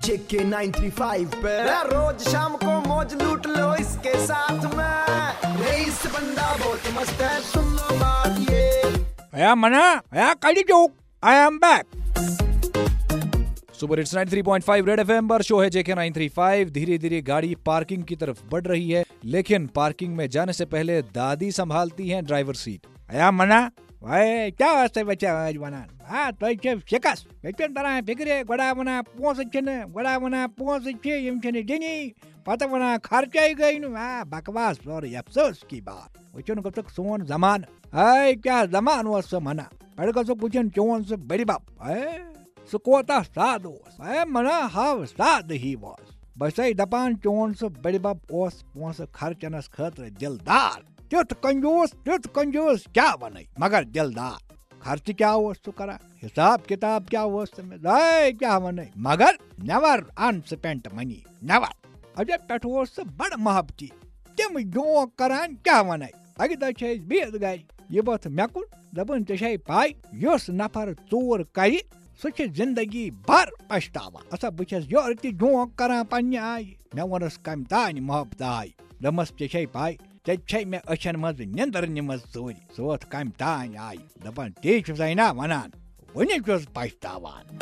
JK 935 पे रोज शाम को मौज लूट लो इसके साथ में। रईस बंदा बहुत मस्त है, सुन लो बात ये। Yeah, mana. Yeah, kali joke. I am back. Super hits 93.5 red FM पर शो है JK 935। धीरे धीरे गाड़ी पार्किंग की तरफ बढ़ रही है, लेकिन पार्किंग में जाने से पहले दादी संभालती हैं ड्राइवर सीट। या मना भाई क्या वास्ते बच्चा आज बना हाँ तो ये शिकस बेचन तरह फिक्रे बड़ा बना पोंस चने बड़ा बना पोंस चे यम चने जनी पता बना खर्चा ही गई न हां बकवास और अफसोस की बात। वचन कब तक सोन जमान है क्या जमान वस मना पड़का सो पूछन चोन से बड़ी बाप है सुकोता सादोस है मना हाव साद ही वास बसै दपान चोन से बड़ी बाप ओस पोंस खर्चनस खतर दिलदार त्युत कंजूस क्या बने मगर दिलदार। खर्च क्या हो तो करा हिसाब किताब क्या हो क्या बने मगर नेवर अनस्पेंट मनी नेवर अजय पेठो से बड़ मोहब्बती तम जो करान क्या बने अगर बेद गई ये बात मेकुन दपन ऐ पाई युस नफर चोर कर सह जिंदगी भर पछतावा अच्छा बस योर जो करान पन्ने आय मे वनस कम तान मोहब्बत आय दमस ऐ पाई ते मे अचन मज निंदर निमज चोरी सोत कम तान आय दपान ती ना वनान वन पछतावान।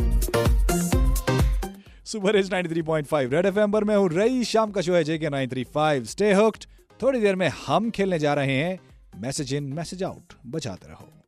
सुपर हिट्स 93.5 रेड एफएम पर मैं हूँ रईस, शाम का शो है JK 935। Stay hooked. थोड़ी देर में हम खेलने जा रहे हैं मैसेज इन मैसेज आउट। बजाते रहो।